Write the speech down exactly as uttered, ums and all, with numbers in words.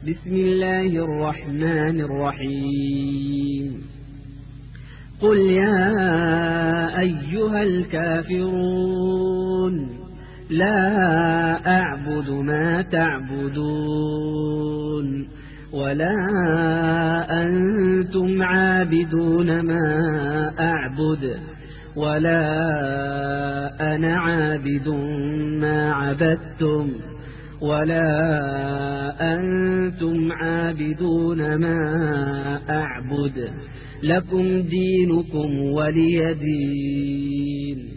بسم الله الرحمن الرحيم قل يا أيها الكافرون لا أعبد ما تعبدون ولا أنتم عابدون ما أعبد ولا أنا عابد ما عبدتم ولا أنتم عابدون ما أعبد لكم دينكم ولي دين.